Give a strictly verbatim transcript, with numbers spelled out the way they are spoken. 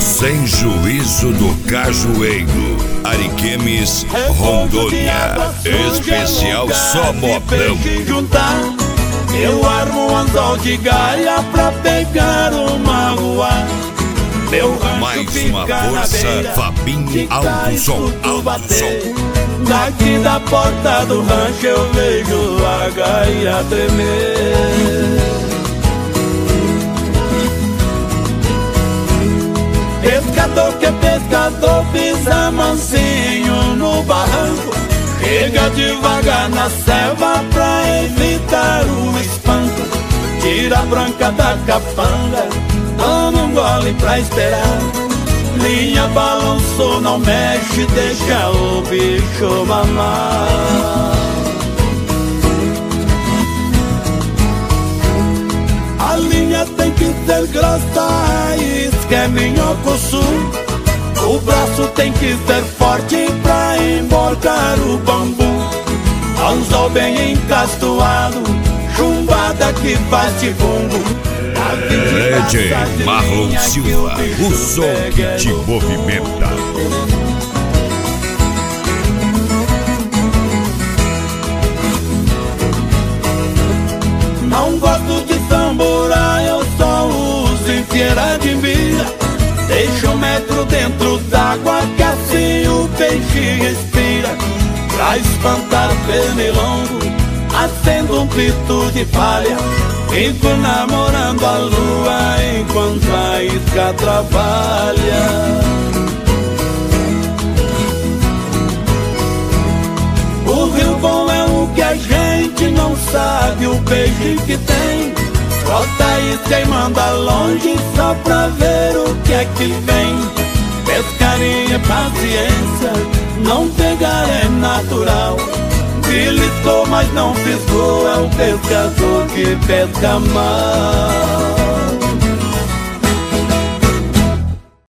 Sem Juízo do Cajueiro, Ariquemes, Rondônia. Especial só modão. Eu armo um anzol de gaia pra pegar uma rua. Meu Mais uma força, Fabinho Alto Som, Alto Som. Daqui da porta do rancho eu vejo a gaia tremer. Pescador que é pescador pisa mansinho no barranco. Chega devagar na selva pra evitar o espanto. Tira a branca da capanga, toma um gole pra esperar. Linha balançou, não mexe, deixa o bicho mamar. A linha tem que ser grossa, raiz que é minhoco sul. O braço tem que ser forte pra emborcar o bambu. Anzol bem encastoado, chumbada que faz de fungo. É, D J Marlon Silva, o som que te movimenta. Não gosto de tamborar, eu só uso em feira de mira. Deixa um metro dentro d'água que assim o peixe respira. Pra espantar pernilongo, acendo um pito de palha. Fico namorando a lua enquanto a isca trabalha. O rio bom é o que a gente não sabe, o peixe que tem. Bota a isca e manda longe só pra ver o que é que vem. Pescaria é paciência, não pegar é natural. Beliscou, mas não fisgou, é o pescador que pesca mal.